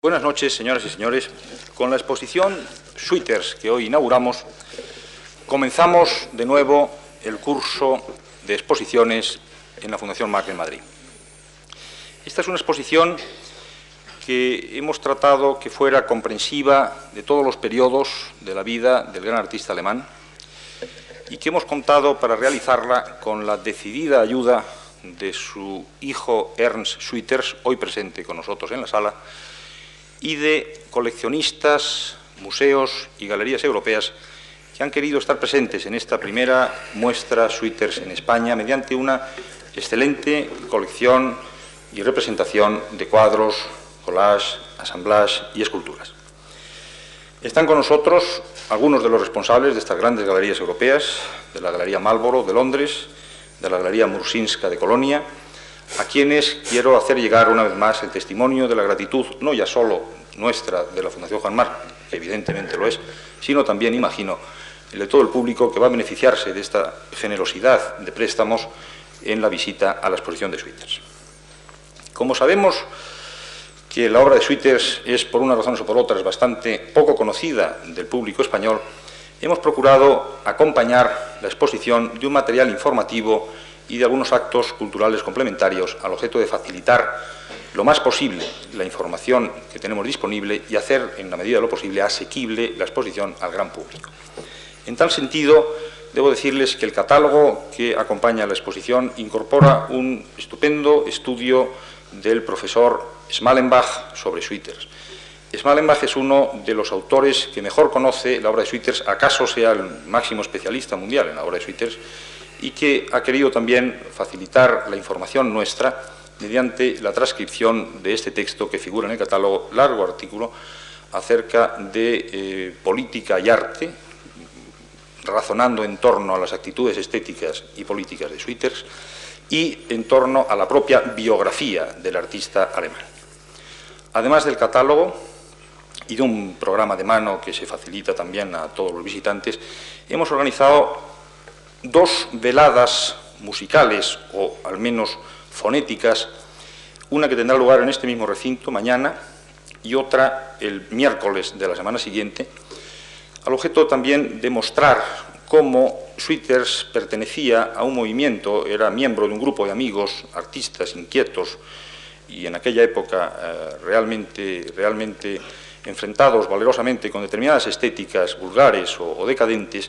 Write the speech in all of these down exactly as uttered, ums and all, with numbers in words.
Buenas noches, señoras y señores. Con la exposición Suiters que hoy inauguramos, comenzamos de nuevo el curso de exposiciones en la Fundación Marc en Madrid. Esta es una exposición que hemos tratado que fuera comprensiva de todos los periodos de la vida del gran artista alemán y que hemos contado para realizarla con la decidida ayuda de su hijo Ernst Suiters, hoy presente con nosotros en la sala, y de coleccionistas, museos y galerías europeas que han querido estar presentes en esta primera muestra Suiters en España mediante una excelente colección y representación de cuadros, collages, assemblages y esculturas. Están con nosotros algunos de los responsables de estas grandes galerías europeas, de la Galería Marlborough de Londres, de la Galería Mursinska de Colonia, a quienes quiero hacer llegar una vez más el testimonio de la gratitud, no ya solo nuestra de la Fundación Juan Marc, que evidentemente lo es, sino también, imagino, el de todo el público que va a beneficiarse de esta generosidad de préstamos en la visita a la exposición de Suiters. Como sabemos que la obra de Suiters es, por unas razones o por otras, bastante poco conocida del público español, hemos procurado acompañar la exposición de un material informativo y de algunos actos culturales complementarios al objeto de facilitar lo más posible la información que tenemos disponible y hacer, en la medida de lo posible, asequible la exposición al gran público. En tal sentido, debo decirles que el catálogo que acompaña la exposición incorpora un estupendo estudio del profesor Schmallenbach sobre Suiters. Schmallenbach es uno de los autores que mejor conoce la obra de Suiters, acaso sea el máximo especialista mundial en la obra de Suiters, y que ha querido también facilitar la información nuestra mediante la transcripción de este texto que figura en el catálogo, largo artículo acerca de eh, política y arte, razonando en torno a las actitudes estéticas y políticas de Suiters y en torno a la propia biografía del artista alemán. Además del catálogo y de un programa de mano que se facilita también a todos los visitantes, hemos organizado dos veladas musicales, o al menos fonéticas, una que tendrá lugar en este mismo recinto mañana y otra el miércoles de la semana siguiente, al objeto también de mostrar cómo Suiters pertenecía a un movimiento, era miembro de un grupo de amigos, artistas inquietos y en aquella época eh, realmente, realmente enfrentados valerosamente con determinadas estéticas vulgares o, o decadentes,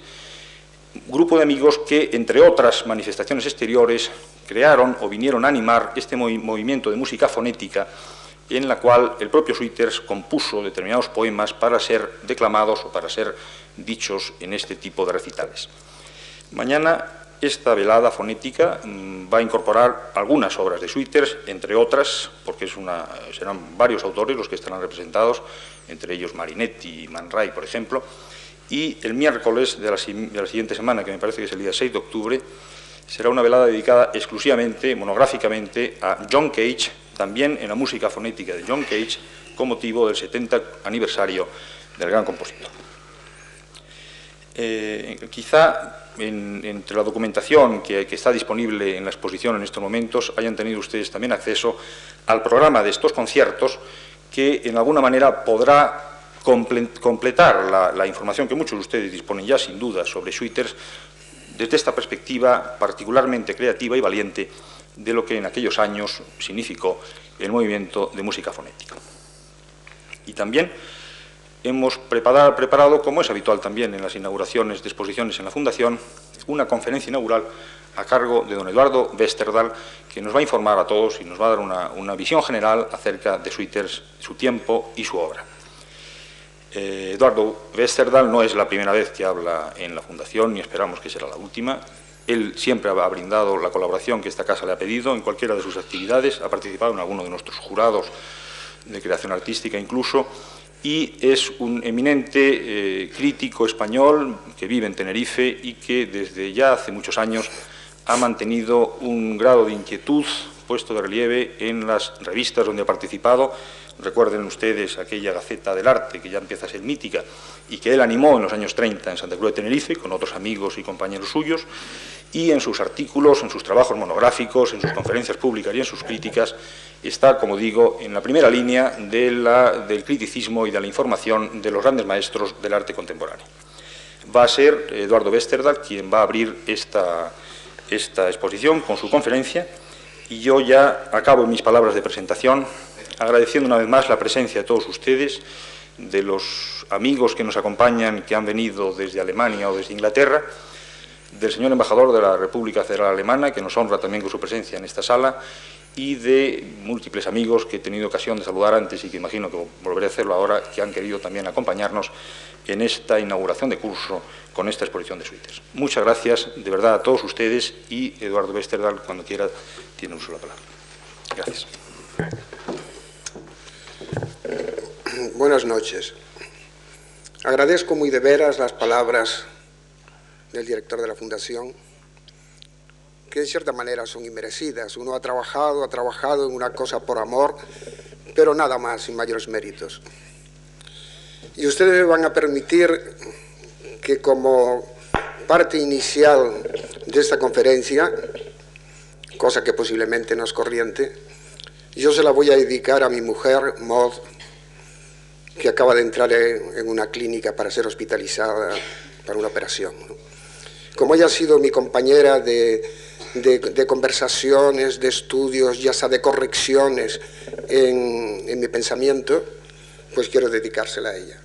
grupo de amigos que, entre otras manifestaciones exteriores, crearon o vinieron a animar este movi movimiento de música fonética en la cual el propio Suiters compuso determinados poemas para ser declamados o para ser dichos en este tipo de recitales. Mañana esta velada fonética mmm, va a incorporar algunas obras de Suiters, entre otras, porque es una, serán varios autores los que estarán representados, entre ellos Marinetti y Man Ray, por ejemplo. Y el miércoles de la, de la siguiente semana, que me parece que es el día seis de octubre, será una velada dedicada exclusivamente, monográficamente, a John Cage, también en la música fonética de John Cage, con motivo del setenta aniversario del gran compositor. Eh, quizá en, entre la documentación que, que está disponible en la exposición en estos momentos hayan tenido ustedes también acceso al programa de estos conciertos que en alguna manera podrá completar la, la información que muchos de ustedes disponen ya sin duda sobre Suiters desde esta perspectiva particularmente creativa y valiente de lo que en aquellos años significó el movimiento de música fonética. Y también hemos preparado, preparado, como es habitual también en las inauguraciones de exposiciones en la Fundación, una conferencia inaugural a cargo de don Eduardo Westerdahl, que nos va a informar a todos y nos va a dar una, una visión general acerca de Suiters, su tiempo y su obra. Eh, Eduardo Westerdahl no es la primera vez que habla en la Fundación, ni esperamos que será la última. Él siempre ha brindado la colaboración que esta casa le ha pedido en cualquiera de sus actividades, ha participado en alguno de nuestros jurados de creación artística incluso, y es un eminente eh, crítico español que vive en Tenerife y que desde ya hace muchos años ha mantenido un grado de inquietud puesto de relieve en las revistas donde ha participado. Recuerden ustedes aquella Gaceta del Arte, que ya empieza a ser mítica, y que él animó en los años treinta en Santa Cruz de Tenerife, con otros amigos y compañeros suyos, y en sus artículos, en sus trabajos monográficos, en sus conferencias públicas y en sus críticas, está, como digo, en la primera línea de la, del criticismo y de la información de los grandes maestros del arte contemporáneo. Va a ser Eduardo Westerdahl quien va a abrir esta, esta exposición con su conferencia, y yo ya acabo mis palabras de presentación agradeciendo una vez más la presencia de todos ustedes, de los amigos que nos acompañan, que han venido desde Alemania o desde Inglaterra, del señor embajador de la República Federal Alemana, que nos honra también con su presencia en esta sala, y de múltiples amigos que he tenido ocasión de saludar antes y que imagino que volveré a hacerlo ahora, que han querido también acompañarnos en esta inauguración de curso con esta exposición de Sweeters. Muchas gracias de verdad a todos ustedes, y Eduardo Westerdahl, cuando quiera, tiene uso de la palabra. Gracias. Buenas noches. Agradezco muy de veras las palabras del director de la Fundación, que en cierta manera son inmerecidas. Uno ha trabajado, ha trabajado en una cosa por amor, pero nada más, sin mayores méritos. Y ustedes me van a permitir que, como parte inicial de esta conferencia, cosa que posiblemente no es corriente, yo se la voy a dedicar a mi mujer, Maud, que acaba de entrar en una clínica para ser hospitalizada para una operación. Como ella ha sido mi compañera de, de, de conversaciones, de estudios, ya sea de correcciones en, en mi pensamiento, pues quiero dedicársela a ella.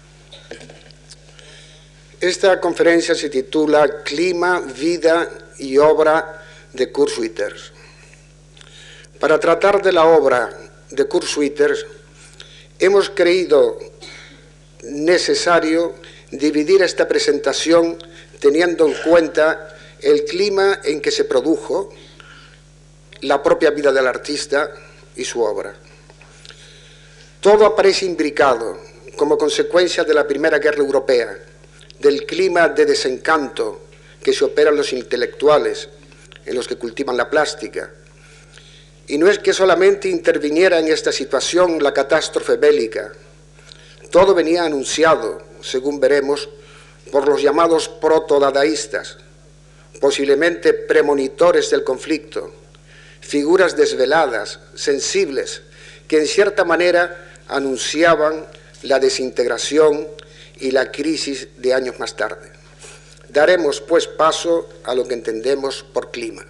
Esta conferencia se titula Clima, vida y obra de Kurt Schwitters. Para tratar de la obra de Kurt Schwitters, hemos creído necesario dividir esta presentación teniendo en cuenta el clima en que se produjo, la propia vida del artista y su obra. Todo aparece imbricado como consecuencia de la Primera Guerra Europea, del clima de desencanto que se opera en los intelectuales, en los que cultivan la plástica. Y no es que solamente interviniera en esta situación la catástrofe bélica, todo venía anunciado, según veremos, por los llamados proto-dadaístas, posiblemente premonitores del conflicto, figuras desveladas, sensibles, que en cierta manera anunciaban la desintegración y la crisis de años más tarde. Daremos, pues, paso a lo que entendemos por clima.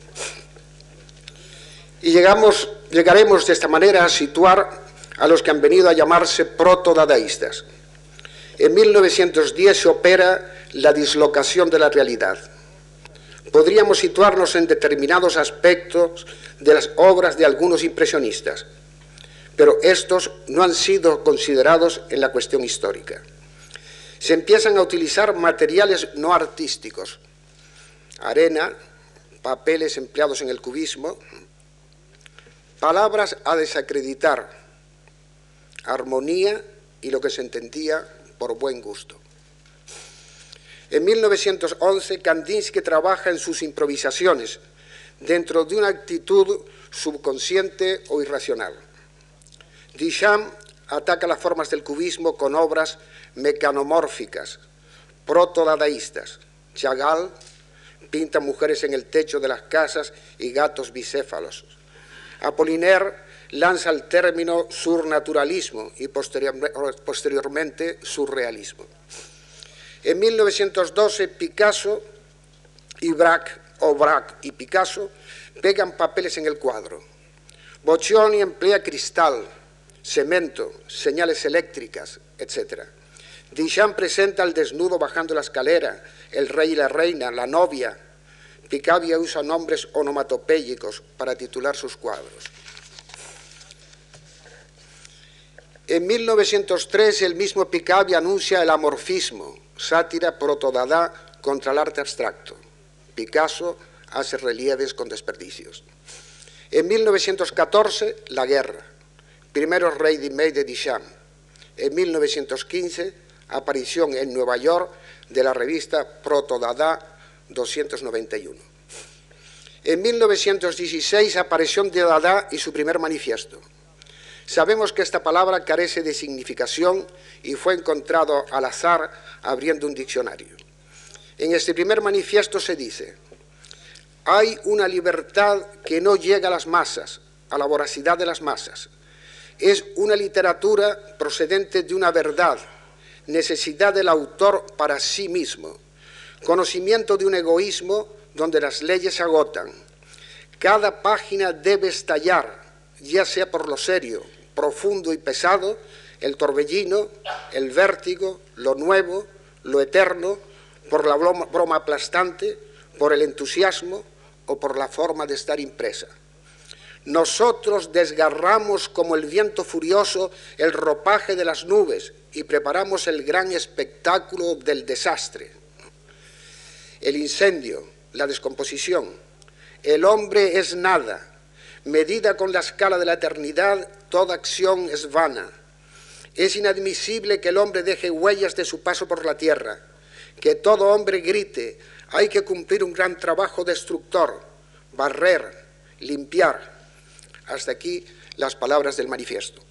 Y llegamos, llegaremos de esta manera a situar a los que han venido a llamarse proto-dadaístas. En mil novecientos diez se opera la dislocación de la realidad. Podríamos situarnos en determinados aspectos de las obras de algunos impresionistas, pero estos no han sido considerados en la cuestión histórica. Se empiezan a utilizar materiales no artísticos, arena, papeles empleados en el cubismo, palabras a desacreditar, armonía y lo que se entendía por buen gusto. En mil novecientos once, Kandinsky trabaja en sus improvisaciones dentro de una actitud subconsciente o irracional. Duchamp ataca las formas del cubismo con obras mecanomórficas, proto-dadaístas. Chagall pinta mujeres en el techo de las casas y gatos bicéfalos. Apollinaire lanza el término surnaturalismo y posteriormente surrealismo. En mil novecientos doce, Picasso y Braque, o Braque y Picasso, pegan papeles en el cuadro. Boccioni emplea cristal, cemento, señales eléctricas, etcétera. Duchamp presenta al desnudo bajando la escalera, el rey y la reina, la novia. Picabia usa nombres onomatopéyicos para titular sus cuadros. En mil novecientos tres, el mismo Picabia anuncia el amorfismo, sátira proto-dada contra el arte abstracto. Picasso hace relieves con desperdicios. En mil novecientos catorce, la guerra. Primero ready-made de Duchamp. En mil novecientos quince, aparición en Nueva York de la revista Proto-Dada doscientos noventa y uno. En mil novecientos dieciséis, aparición de Dada y su primer manifiesto. Sabemos que esta palabra carece de significación y fue encontrado al azar abriendo un diccionario. En este primer manifiesto se dice: Hay una libertad que no llega a las masas, a la voracidad de las masas. Es una literatura procedente de una verdad, necesidad del autor para sí mismo, conocimiento de un egoísmo donde las leyes se agotan. Cada página debe estallar, ya sea por lo serio, profundo y pesado, el torbellino, el vértigo, lo nuevo, lo eterno, por la broma, broma aplastante, por el entusiasmo o por la forma de estar impresa. Nosotros desgarramos como el viento furioso el ropaje de las nubes y preparamos el gran espectáculo del desastre. El incendio, la descomposición. El hombre es nada. Medida con la escala de la eternidad, toda acción es vana. Es inadmisible que el hombre deje huellas de su paso por la tierra, que todo hombre grite, hay que cumplir un gran trabajo destructor, barrer, limpiar. Hasta aquí las palabras del manifiesto.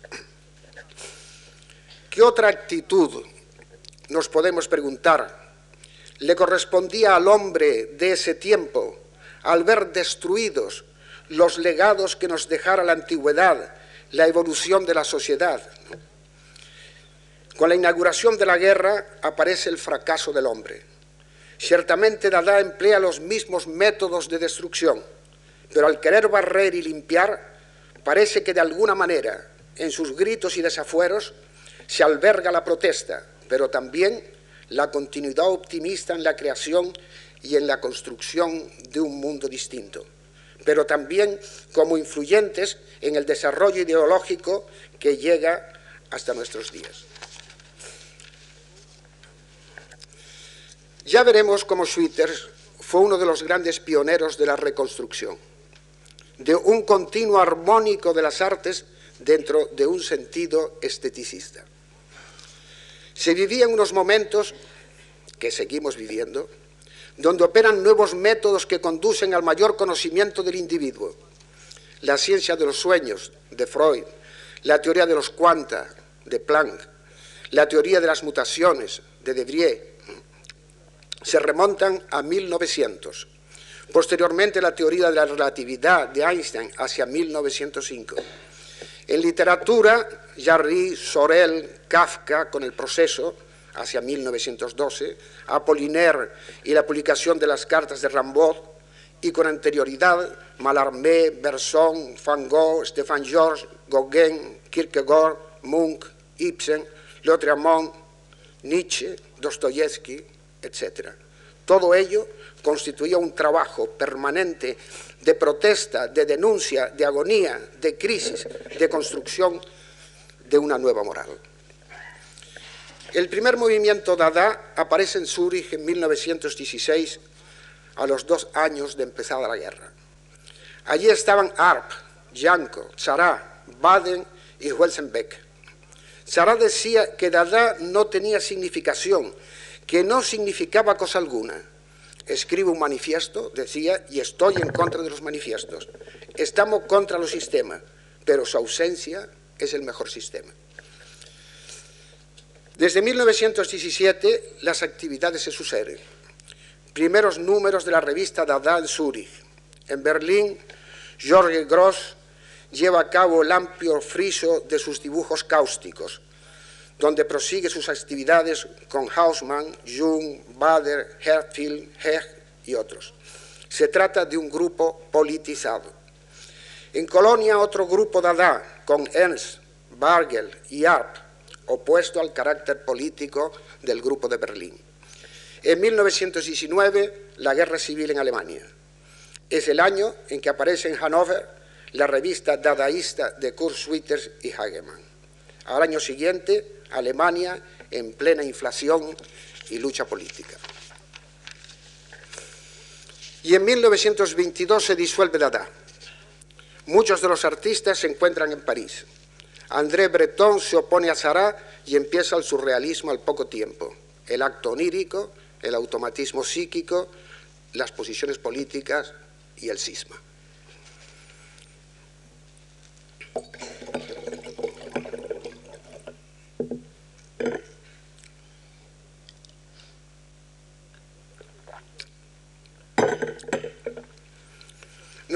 ¿Qué otra actitud, nos podemos preguntar, le correspondía al hombre de ese tiempo al ver destruidos los legados que nos dejara la antigüedad, la evolución de la sociedad? Con la inauguración de la guerra aparece el fracaso del hombre. Ciertamente Dada emplea los mismos métodos de destrucción, pero al querer barrer y limpiar, parece que de alguna manera, en sus gritos y desafueros, se alberga la protesta, pero también la continuidad optimista en la creación y en la construcción de un mundo distinto, pero también como influyentes en el desarrollo ideológico que llega hasta nuestros días. Ya veremos cómo Schwitters fue uno de los grandes pioneros de la reconstrucción, de un continuo armónico de las artes dentro de un sentido esteticista. Se vivían unos momentos, que seguimos viviendo, donde operan nuevos métodos que conducen al mayor conocimiento del individuo. La ciencia de los sueños, de Freud, la teoría de los cuanta, de Planck, la teoría de las mutaciones, de Debré, se remontan a mil novecientos. Posteriormente, la teoría de la relatividad de Einstein hacia mil novecientos cinco. En literatura, Jarry, Sorel, Kafka con El proceso hacia mil novecientos doce, Apollinaire y la publicación de las cartas de Rimbaud, y con anterioridad Mallarmé, Bergson, Van Gogh, Stéphane Georges, Gauguin, Kierkegaard, Munch, Ibsen, Lautréamont, Nietzsche, Dostoyevsky, etcétera. Todo ello constituía un trabajo permanente de protesta, de denuncia, de agonía, de crisis, de construcción de una nueva moral. El primer movimiento Dada aparece en Zúrich en mil novecientos dieciséis, a los dos años de empezada la guerra. Allí estaban Arp, Janko, Tzara, Baden y Welsenbeck. Tzara decía que Dada no tenía significación, que no significaba cosa alguna. Escribe un manifiesto, decía, y estoy en contra de los manifiestos. Estamos contra los sistemas, pero su ausencia es el mejor sistema. Desde mil novecientos diecisiete las actividades se suceden. Primeros números de la revista Dada en Zúrich. En Berlín, Jorge Gross lleva a cabo el amplio friso de sus dibujos cáusticos, donde prosigue sus actividades con Haussmann, Jung, Bader, Herfield, Hegel y otros. Se trata de un grupo politizado. En Colonia, otro grupo Dada, con Ernst, Bargel y Arp, opuesto al carácter político del grupo de Berlín. En mil novecientos diecinueve, la guerra civil en Alemania. Es el año en que aparece en Hannover la revista dadaísta de Kurt Schwitters y Hagemann. Al año siguiente, Alemania en plena inflación y lucha política. Y en mil novecientos veintidós se disuelve Dada. Muchos de los artistas se encuentran en París. André Breton se opone a Tzara y empieza el surrealismo al poco tiempo. El acto onírico, el automatismo psíquico, las posiciones políticas y el cisma.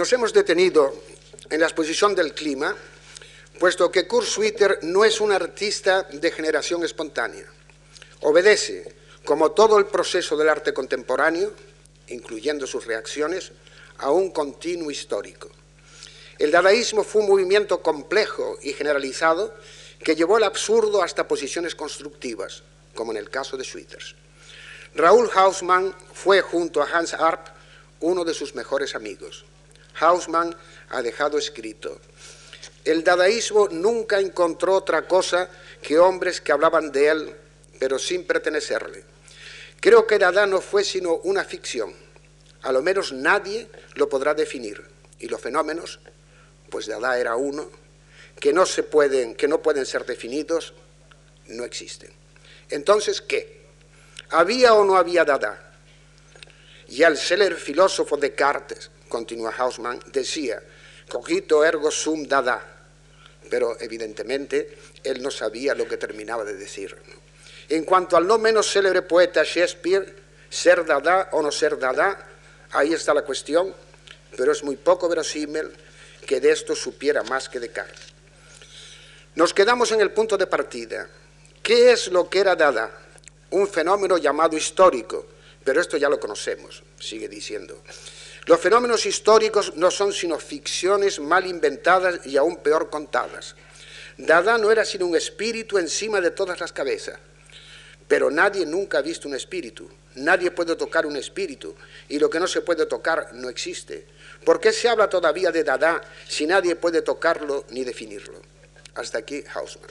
Nos hemos detenido en la exposición del clima, puesto que Kurt Schwitter no es un artista de generación espontánea. Obedece, como todo el proceso del arte contemporáneo, incluyendo sus reacciones, a un continuo histórico. El dadaísmo fue un movimiento complejo y generalizado que llevó al absurdo hasta posiciones constructivas, como en el caso de Schwitter. Raoul Hausmann fue, junto a Hans Arp, uno de sus mejores amigos. Hausmann ha dejado escrito: el dadaísmo nunca encontró otra cosa que hombres que hablaban de él, pero sin pertenecerle. Creo que Dada no fue sino una ficción. A lo menos nadie lo podrá definir. Y los fenómenos, pues Dada era uno, que no, se pueden, que no pueden ser definidos, no existen. Entonces, ¿qué? ¿Había o no había Dada? Ya el célebre filósofo Descartes, continúa Hausmann, decía: cogito ergo sum Dada. Pero evidentemente él no sabía lo que terminaba de decir. En cuanto al no menos célebre poeta Shakespeare, ser Dada o no ser Dada, ahí está la cuestión, pero es muy poco verosímil que de esto supiera más que Descartes. Nos quedamos en el punto de partida. ¿Qué es lo que era Dada? Un fenómeno llamado histórico, pero esto ya lo conocemos, sigue diciendo. Los fenómenos históricos no son sino ficciones mal inventadas y aún peor contadas. Dada no era sino un espíritu encima de todas las cabezas. Pero nadie nunca ha visto un espíritu, nadie puede tocar un espíritu, y lo que no se puede tocar no existe. ¿Por qué se habla todavía de Dada si nadie puede tocarlo ni definirlo? Hasta aquí Hausmann.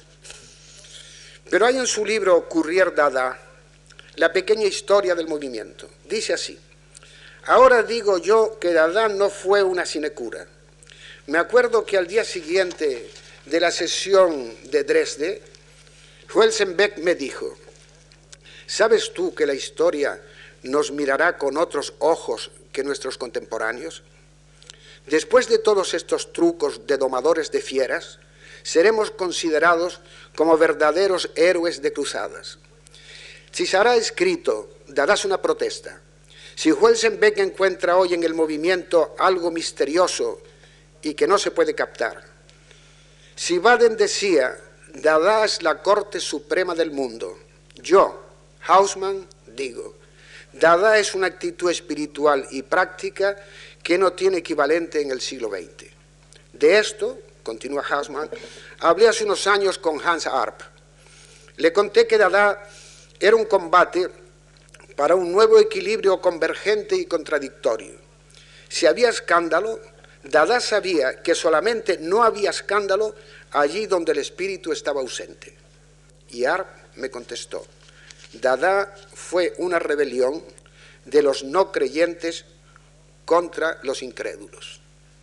Pero hay en su libro Courrier Dada la pequeña historia del movimiento. Dice así: ahora digo yo que Dada no fue una sinecura. Me acuerdo que al día siguiente de la sesión de Dresde, Huelsenbeck me dijo: ¿sabes tú que la historia nos mirará con otros ojos que nuestros contemporáneos? Después de todos estos trucos de domadores de fieras, seremos considerados como verdaderos héroes de cruzadas. Si se hará escrito, darás una protesta. Si Huelsenbeck encuentra hoy en el movimiento algo misterioso y que no se puede captar. Si Baden decía, Dada es la corte suprema del mundo, yo, Hausmann, digo, Dada es una actitud espiritual y práctica que no tiene equivalente en el siglo veinte. De esto, continúa Hausmann, hablé hace unos años con Hans Arp. Le conté que Dada era un combate para un nuevo equilibrio convergente y contradictorio. Si había escándalo, Dada sabía que solamente no había escándalo allí donde el espíritu estaba ausente. Y Arp me contestó: Dada fue una rebelión de los no creyentes contra los incrédulos.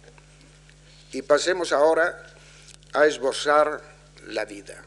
Y pasemos ahora a esbozar la vida.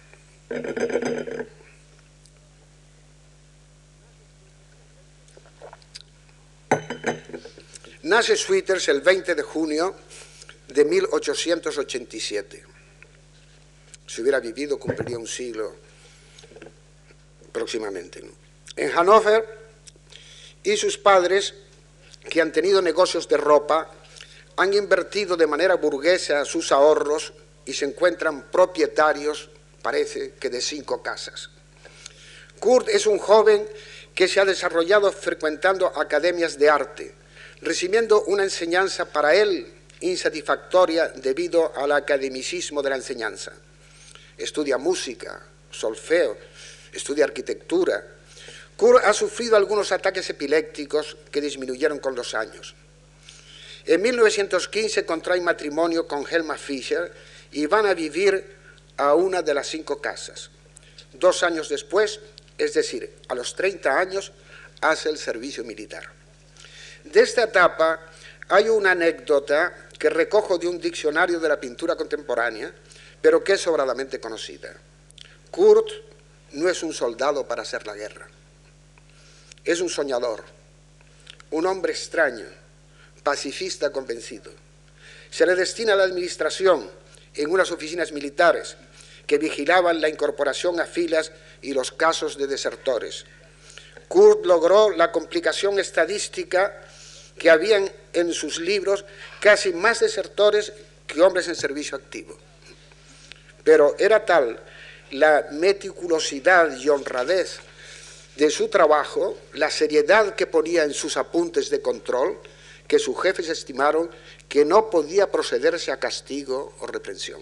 Nace Schwitter el veinte de junio de mil ochocientos ochenta y siete. Si hubiera vivido, cumpliría un siglo próximamente, ¿no? En Hannover, y sus padres, que han tenido negocios de ropa, han invertido de manera burguesa sus ahorros y se encuentran propietarios, parece que de cinco casas. Kurt es un joven que se ha desarrollado frecuentando academias de arte, recibiendo una enseñanza para él insatisfactoria debido al academicismo de la enseñanza. Estudia música, solfeo, estudia arquitectura. Kurt ha sufrido algunos ataques epilépticos que disminuyeron con los años. En mil novecientos quince contrae matrimonio con Helma Fischer y van a vivir a una de las cinco casas. Dos años después, es decir, a los treinta años, hace el servicio militar. De esta etapa hay una anécdota que recojo de un diccionario de la pintura contemporánea, pero que es sobradamente conocida. Kurt no es un soldado para hacer la guerra. Es un soñador, un hombre extraño, pacifista convencido. Se le destina a la administración en unas oficinas militares que vigilaban la incorporación a filas y los casos de desertores. Kurt logró la complicación estadística que habían en sus libros casi más desertores que hombres en servicio activo. Pero era tal la meticulosidad y honradez de su trabajo, la seriedad que ponía en sus apuntes de control, que sus jefes estimaron que no podía procederse a castigo o reprensión.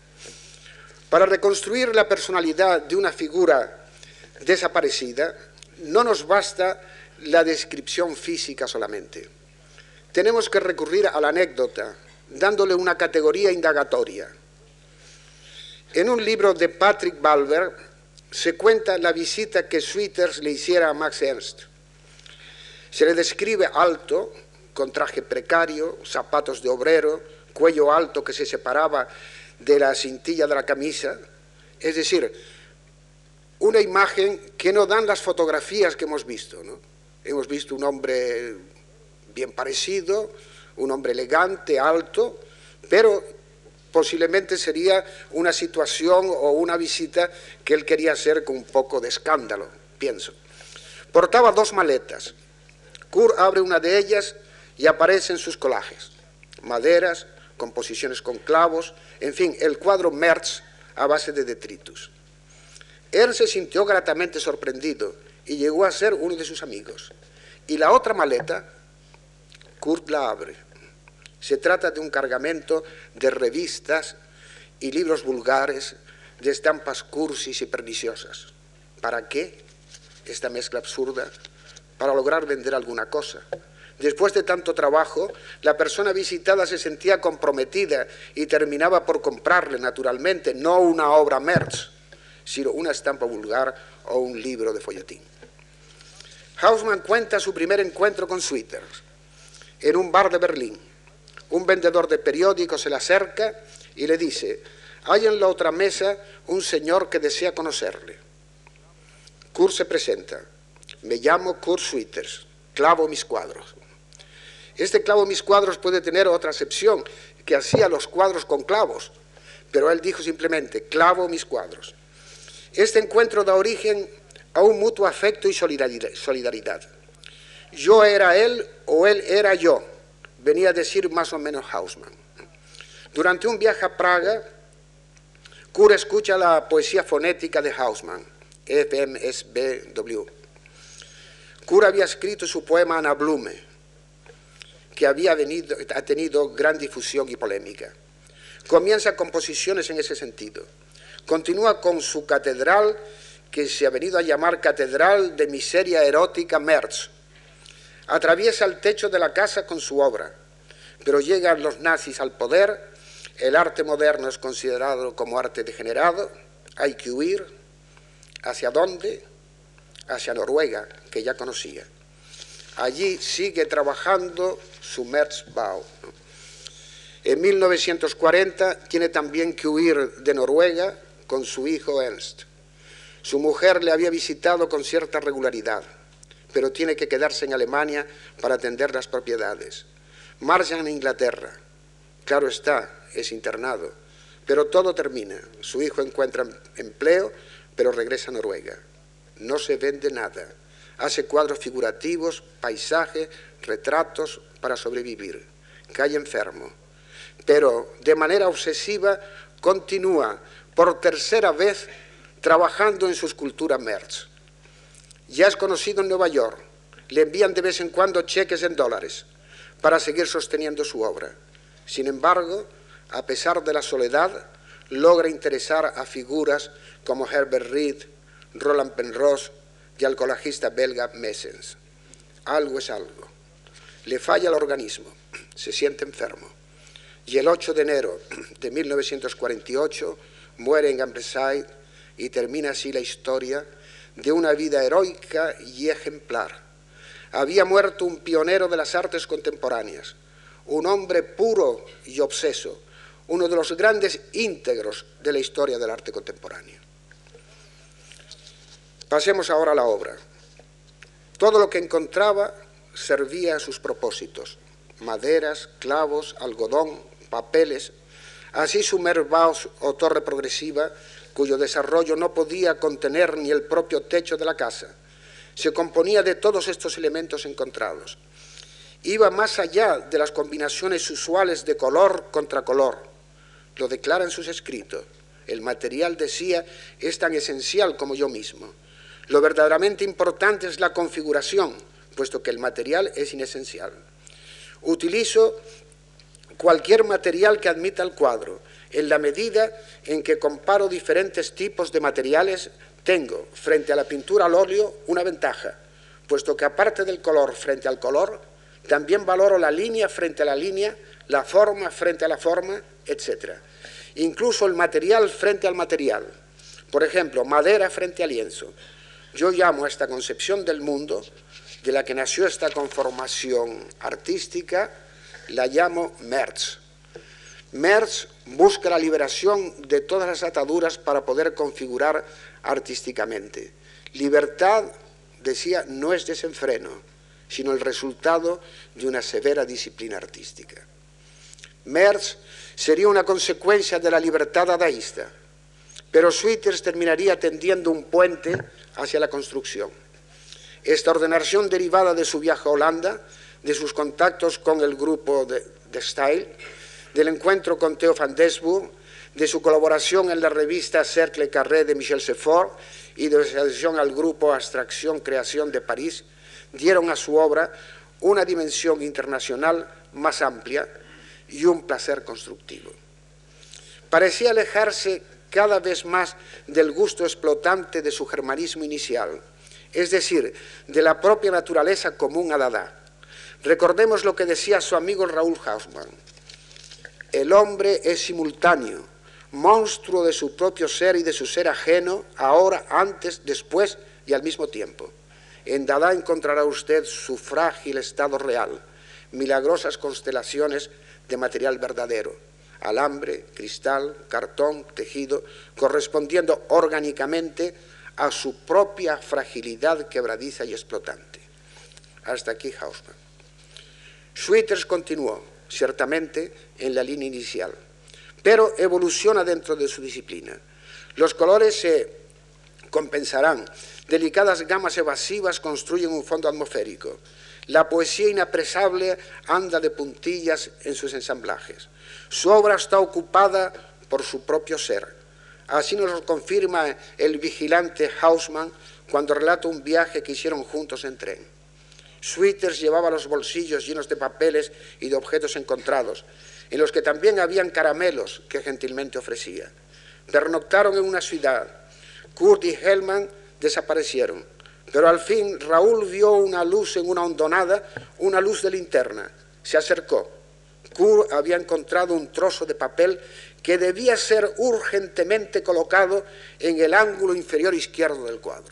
Para reconstruir la personalidad de una figura desaparecida, no nos basta la descripción física solamente. Tenemos que recurrir a la anécdota, dándole una categoría indagatoria. En un libro de Patrick Balver se cuenta la visita que Sweeters le hiciera a Max Ernst. Se le describe alto, con traje precario, zapatos de obrero, cuello alto que se separaba de la cintilla de la camisa, es decir, una imagen que no dan las fotografías que hemos visto, ¿no? Hemos visto un hombre bien parecido, un hombre elegante, alto, pero posiblemente sería una situación o una visita que él quería hacer con un poco de escándalo, pienso. Portaba dos maletas. Kurt abre una de ellas y aparecen sus collages, maderas, composiciones con clavos, en fin, el cuadro Merz a base de detritus. Él se sintió gratamente sorprendido y llegó a ser uno de sus amigos. Y la otra maleta, Kurt la abre. Se trata de un cargamento de revistas y libros vulgares, de estampas cursis y perniciosas. ¿Para qué esta mezcla absurda? Para lograr vender alguna cosa. Después de tanto trabajo, la persona visitada se sentía comprometida y terminaba por comprarle, naturalmente, no una obra Merz, sino una estampa vulgar o un libro de folletín. Hausmann cuenta su primer encuentro con Sweeters en un bar de Berlín. Un vendedor de periódicos se le acerca y le dice: hay en la otra mesa un señor que desea conocerle. Kurt se presenta: me llamo Kurt Sweeters, clavo mis cuadros. Este clavo mis cuadros puede tener otra acepción, que hacía los cuadros con clavos, pero él dijo simplemente: clavo mis cuadros. Este encuentro da origen a un mutuo afecto y solidaridad. Yo era él o él era yo, venía a decir más o menos Hausmann. Durante un viaje a Praga, Kurt escucha la poesía fonética de Hausmann, F M S B W. Kurt había escrito su poema Anna Blume, que había venido, ha tenido gran difusión y polémica. Comienza composiciones en ese sentido. Continúa con su catedral, que se ha venido a llamar Catedral de Miseria Erótica Merz. Atraviesa el techo de la casa con su obra, pero llegan los nazis al poder, el arte moderno es considerado como arte degenerado, hay que huir. ¿Hacia dónde? Hacia Noruega, que ya conocía. Allí sigue trabajando su Merzbau. En mil novecientos cuarenta tiene también que huir de Noruega con su hijo Ernst. Su mujer le había visitado con cierta regularidad, pero tiene que quedarse en Alemania para atender las propiedades. Marchan a Inglaterra. Claro está, es internado, pero todo termina. Su hijo encuentra empleo, pero regresa a Noruega. No se vende nada. Hace cuadros figurativos, paisajes, retratos para sobrevivir. Cae enfermo, pero de manera obsesiva continúa por tercera vez trabajando en su escultura Merz. Ya es conocido en Nueva York, le envían de vez en cuando cheques en dólares para seguir sosteniendo su obra. Sin embargo, a pesar de la soledad, logra interesar a figuras como Herbert Reed, Roland Penrose y al colajista belga Messens. Algo es algo. Le falla el organismo, se siente enfermo. Y el ocho de enero de mil novecientos cuarenta y ocho muere en Ambleside y termina así la historia de una vida heroica y ejemplar. Había muerto un pionero de las artes contemporáneas, un hombre puro y obseso, uno de los grandes íntegros de la historia del arte contemporáneo. Pasemos ahora a la obra. Todo lo que encontraba servía a sus propósitos: maderas, clavos, algodón, papeles. Así su Merzbau o torre progresiva, cuyo desarrollo no podía contener ni el propio techo de la casa, se componía de todos estos elementos encontrados. Iba más allá de las combinaciones usuales de color contra color. Lo declara en sus escritos. El material, decía, es tan esencial como yo mismo. Lo verdaderamente importante es la configuración, puesto que el material es inesencial. Utilizo cualquier material que admita el cuadro. En la medida en que comparo diferentes tipos de materiales, tengo, frente a la pintura al óleo, una ventaja, puesto que aparte del color frente al color, también valoro la línea frente a la línea, la forma frente a la forma, etcétera. Incluso el material frente al material. Por ejemplo, madera frente a lienzo. Yo llamo a esta concepción del mundo, de la que nació esta conformación artística, la llamo Merz. Merz busca la liberación de todas las ataduras para poder configurar artísticamente. Libertad, decía, no es desenfreno, sino el resultado de una severa disciplina artística. Merz sería una consecuencia de la libertad dadaísta, pero Sweeters terminaría tendiendo un puente hacia la construcción. Esta ordenación derivada de su viaje a Holanda, de sus contactos con el grupo de, de Style, del encuentro con Theo van Desburg, de su colaboración en la revista Cercle Carré de Michel Seffort y de su adhesión al grupo Abstracción Creación de París, dieron a su obra una dimensión internacional más amplia y un placer constructivo. Parecía alejarse cada vez más del gusto explotante de su germanismo inicial, es decir, de la propia naturaleza común a Dada. Recordemos lo que decía su amigo Raúl Hausmann: el hombre es simultáneo, monstruo de su propio ser y de su ser ajeno, ahora, antes, después y al mismo tiempo. En Dada encontrará usted su frágil estado real, milagrosas constelaciones de material verdadero, alambre, cristal, cartón, tejido, correspondiendo orgánicamente a su propia fragilidad quebradiza y explotante. Hasta aquí Hausmann. Sweeters continuó, ciertamente, en la línea inicial, pero evoluciona dentro de su disciplina. Los colores se compensarán, delicadas gamas evasivas construyen un fondo atmosférico. La poesía inapresable anda de puntillas en sus ensamblajes. Su obra está ocupada por su propio ser. Así nos lo confirma el vigilante Hausmann cuando relata un viaje que hicieron juntos en tren. Sweeters llevaba los bolsillos llenos de papeles y de objetos encontrados, en los que también habían caramelos que gentilmente ofrecía. Pernoctaron en una ciudad. Kurt y Hellman desaparecieron, pero al fin Raúl vio una luz en una hondonada, una luz de linterna. Se acercó. Kurt había encontrado un trozo de papel que debía ser urgentemente colocado en el ángulo inferior izquierdo del cuadro.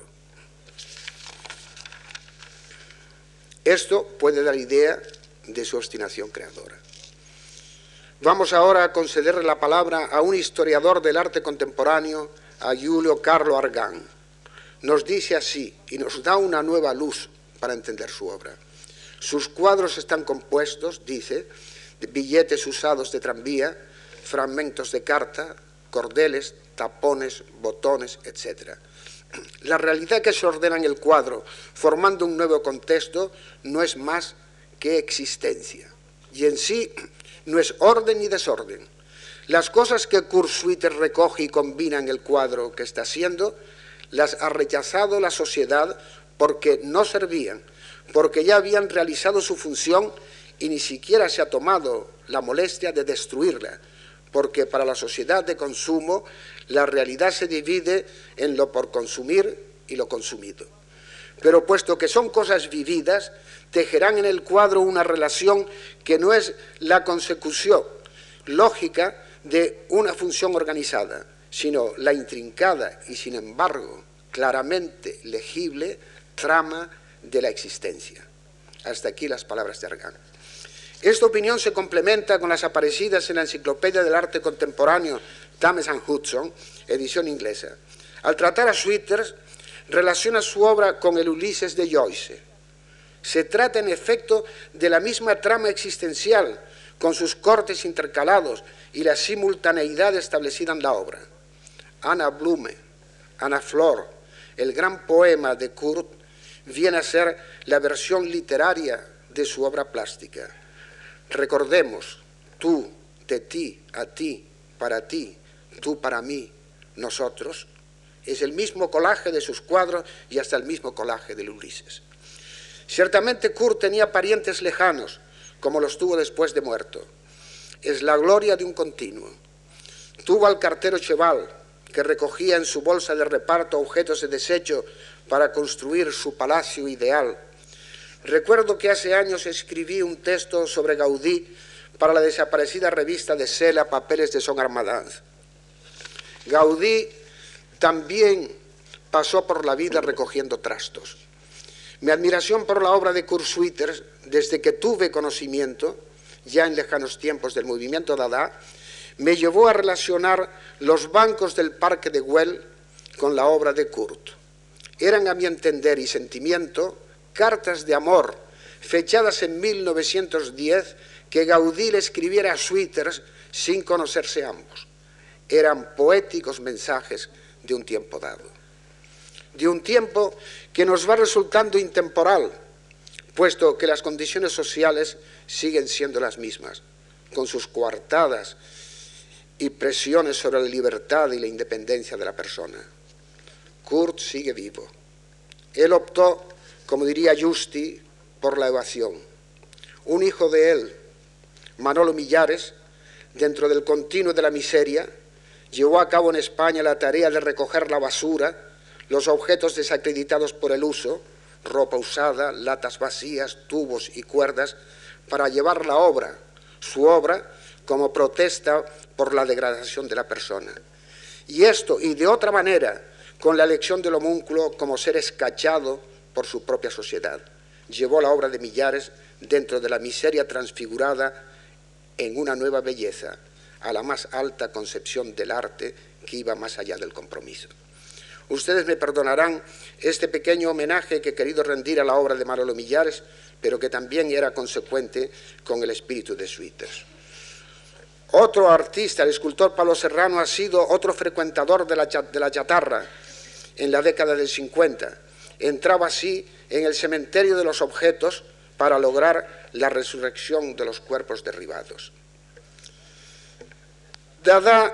Esto puede dar idea de su obstinación creadora. Vamos ahora a concederle la palabra a un historiador del arte contemporáneo, a Giulio Carlo Argan. Nos dice así, y nos da una nueva luz para entender su obra. Sus cuadros están compuestos, dice, de billetes usados de tranvía, fragmentos de carta, cordeles, tapones, botones, etcétera. La realidad que se ordena en el cuadro, formando un nuevo contexto, no es más que existencia. Y en sí no es orden ni desorden. Las cosas que Kurt Sweeters recoge y combina en el cuadro que está haciendo, las ha rechazado la sociedad porque no servían, porque ya habían realizado su función y ni siquiera se ha tomado la molestia de destruirla, porque para la sociedad de consumo la realidad se divide en lo por consumir y lo consumido. Pero puesto que son cosas vividas, tejerán en el cuadro una relación que no es la consecución lógica de una función organizada, sino la intrincada y, sin embargo, claramente legible trama de la existencia. Hasta aquí las palabras de Argan. Esta opinión se complementa con las aparecidas en la Enciclopedia del Arte Contemporáneo Thames and Hudson, edición inglesa. Al tratar a Sweeters, relaciona su obra con el Ulises de Joyce. Se trata, en efecto, de la misma trama existencial, con sus cortes intercalados y la simultaneidad establecida en la obra. Anna Blume, Ana Flor, el gran poema de Kurt, viene a ser la versión literaria de su obra plástica. Recordemos, tú, de ti, a ti, para ti, tú para mí, nosotros, es el mismo colaje de sus cuadros y hasta el mismo colaje del Ulises. Ciertamente Kurt tenía parientes lejanos, como los tuvo después de muerto. Es la gloria de un continuo. Tuvo al cartero Cheval, que recogía en su bolsa de reparto objetos de desecho para construir su palacio ideal. Recuerdo que hace años escribí un texto sobre Gaudí para la desaparecida revista de Sela, Papeles de Son Armadanz. Gaudí también pasó por la vida recogiendo trastos. Mi admiración por la obra de Kurt Schwitters, desde que tuve conocimiento, ya en lejanos tiempos del movimiento Dada, me llevó a relacionar los bancos del Parque de Güell con la obra de Kurt. Eran, a mi entender y sentimiento, cartas de amor, fechadas en mil novecientos diez, que Gaudí le escribiera a Schwitters sin conocerse ambos. Eran poéticos mensajes de un tiempo dado. De un tiempo que nos va resultando intemporal, puesto que las condiciones sociales siguen siendo las mismas, con sus coartadas y presiones sobre la libertad y la independencia de la persona. Kurt sigue vivo. Él optó, como diría Justi, por la evasión. Un hijo de él, Manolo Millares, dentro del continuo de la miseria, llevó a cabo en España la tarea de recoger la basura, los objetos desacreditados por el uso, ropa usada, latas vacías, tubos y cuerdas, para llevar la obra, su obra, como protesta por la degradación de la persona. Y esto, y de otra manera, con la elección del homúnculo como ser escachado por su propia sociedad. Llevó la obra de Millares dentro de la miseria transfigurada en una nueva belleza, a la más alta concepción del arte que iba más allá del compromiso. Ustedes me perdonarán este pequeño homenaje que he querido rendir a la obra de Manolo Millares, pero que también era consecuente con el espíritu de Schwitters. Otro artista, el escultor Pablo Serrano, ha sido otro frecuentador de la, de la chatarra en la década del cincuenta. Entraba así en el cementerio de los objetos para lograr la resurrección de los cuerpos derribados. Dada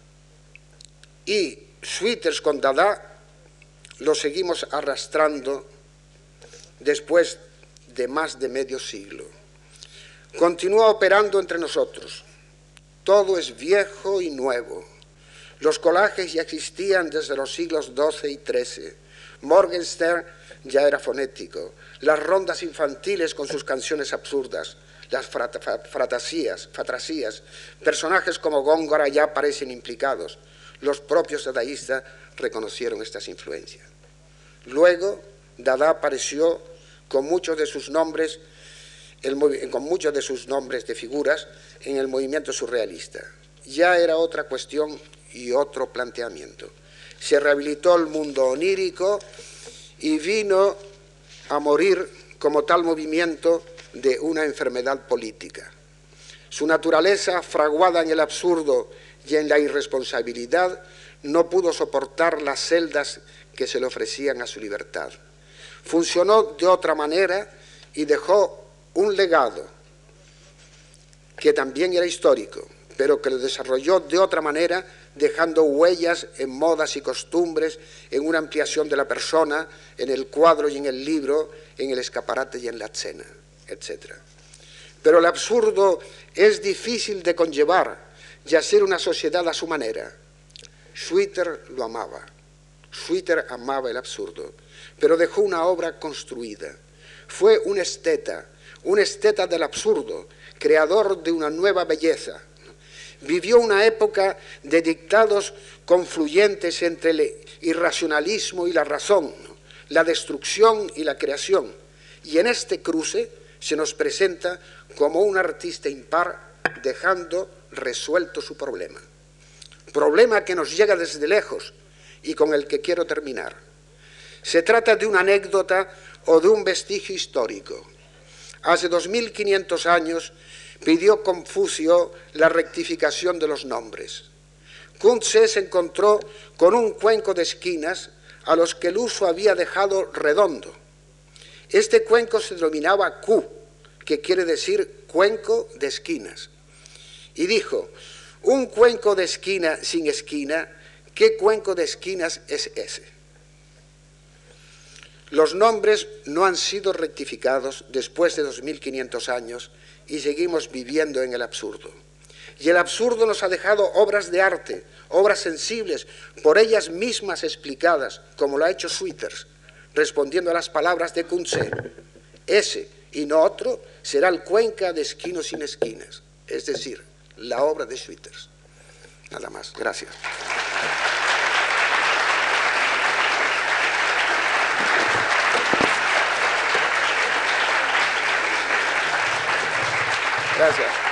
y Schwitters con Dada lo seguimos arrastrando después de más de medio siglo. Continúa operando entre nosotros. Todo es viejo y nuevo. Los collages ya existían desde los siglos doce y trece. Morgenstern ya era fonético. Las rondas infantiles con sus canciones absurdas, las fratasías, fatrasías, personajes como Góngora ya parecen implicados. Los propios dadaístas reconocieron estas influencias. Luego, Dada apareció con muchos de sus nombres, el, con muchos de sus nombres de figuras en el movimiento surrealista. Ya era otra cuestión y otro planteamiento. Se rehabilitó el mundo onírico y vino a morir como tal movimiento de una enfermedad política. Su naturaleza, fraguada en el absurdo y en la irresponsabilidad, no pudo soportar las celdas que se le ofrecían a su libertad. Funcionó de otra manera y dejó un legado que también era histórico, pero que lo desarrolló de otra manera, dejando huellas en modas y costumbres, en una ampliación de la persona, en el cuadro y en el libro, en el escaparate y en la escena, etcétera. Pero el absurdo es difícil de conllevar y hacer una sociedad a su manera. Schwitters lo amaba. Schwitters amaba el absurdo, pero dejó una obra construida. Fue un esteta, un esteta del absurdo, creador de una nueva belleza. Vivió una época de dictados confluyentes entre el irracionalismo y la razón, la destrucción y la creación. Y en este cruce se nos presenta como un artista impar, dejando resuelto su problema. Problema que nos llega desde lejos y con el que quiero terminar. Se trata de una anécdota o de un vestigio histórico. Hace dos mil quinientos años pidió Confucio la rectificación de los nombres. Kunze se encontró con un cuenco de esquinas a los que el uso había dejado redondo. Este cuenco se denominaba Q, que quiere decir cuenco de esquinas. Y dijo, un cuenco de esquina sin esquina, ¿qué cuenco de esquinas es ese? Los nombres no han sido rectificados después de dos mil quinientos años y seguimos viviendo en el absurdo. Y el absurdo nos ha dejado obras de arte, obras sensibles, por ellas mismas explicadas, como lo ha hecho Sweeters, respondiendo a las palabras de Kuntze. Ese y no otro será el Cuenca de esquinos sin esquinas, es decir, la obra de Sweeters. Nada más. Gracias. Gracias.